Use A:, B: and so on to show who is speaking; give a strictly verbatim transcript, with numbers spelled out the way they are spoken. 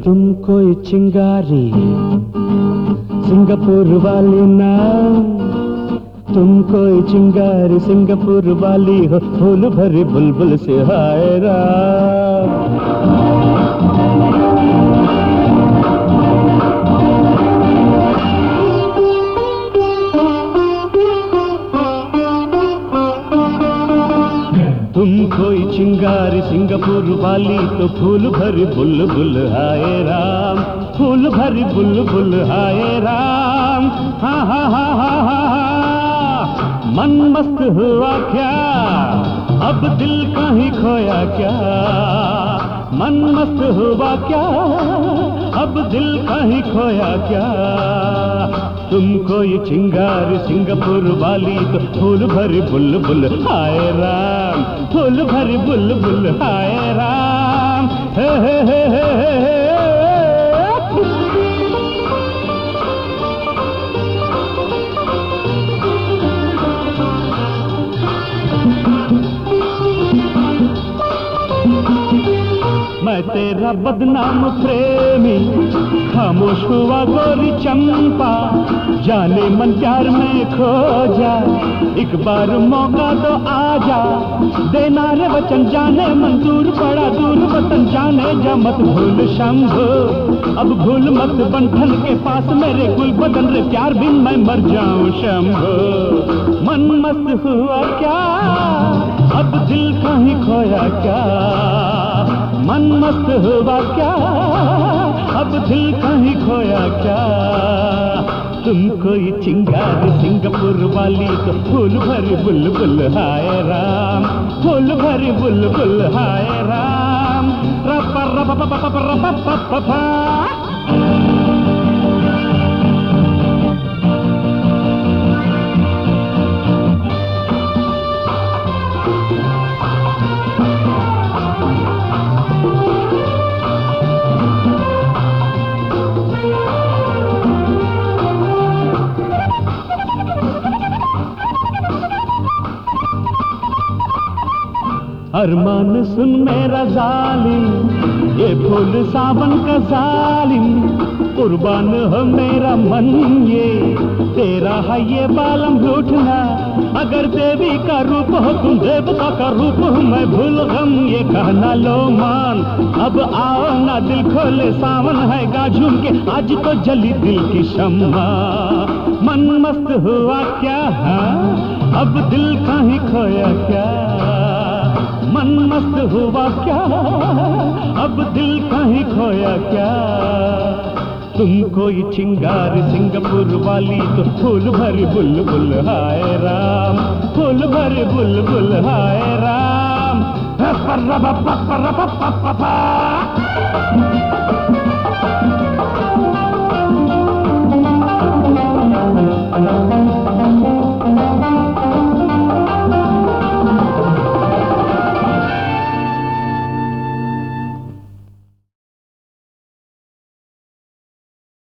A: तुम कोई चिंगारी सिंगापुर वाली ना, तुम कोई चिंगारी सिंगापुर वाली हो, फूल भरी बुलबुल से हाय राम। तुम कोई चिंगारी सिंगापुर वाली तो फूल भरी बुलबुल हाय राम, फूल भरी बुलबुल हाय राम। हा हा हा हा हा हा। मन मस्त हुआ क्या, अब दिल कहीं खोया क्या, मन मस्त हुआ क्या, अब दिल कहीं खोया क्या। तुम कोई चिंगारी सिंगापुर वाली तो फूल भरी बुलबुल हाय राम, फूल भरी बुलबुल हाय राम। हे हे हे हे हे। मैं तेरा बदनाम प्रेमी, खामोश हुआ गोरी चंपा, जाने मन प्यार में खो जा, एक बार मौका तो आजा, देना रे वचन जाने मन दूर पड़ा दूर वतन जाने जा मत भूल शंभो, अब भूल मत बंधन के पास मेरे गुल बदन रे प्यार बिन मैं मर जाऊं शंभो। मन मस्त हुआ क्या, अब दिल कहीं खोया क्या, मन मस्त हुआ क्या, अब दिल कहीं खोया क्या। तुम कोई चिंगारी सिंगापुर वाली तो फूल भरी बुलबुल हाय राम, फूल भरी बुलबुल हाय राम। रप रप रप रप रप रप रप। अरमान सुन मेरा जालिम, ये फूल सावन का जालिम, कुर्बान हो मेरा मन ये तेरा है ये बालम लूटना। अगर देवी का रूप हो तुम देवता का रूप हो मैं भूल गम ये कहना लो मान। अब आओ ना दिल खोले सावन है गा झूम के आज तो जली दिल की शम्मा। मन मस्त हुआ क्या है, अब दिल कहीं खोया क्या, मन मस्त हुआ क्या, अब दिल कहीं खोया क्या। तुम कोई चिंगारी सिंगापुर वाली तो फूल भरी बुलबुल हाय राम, फूल भरी बुलबुल हाय राम।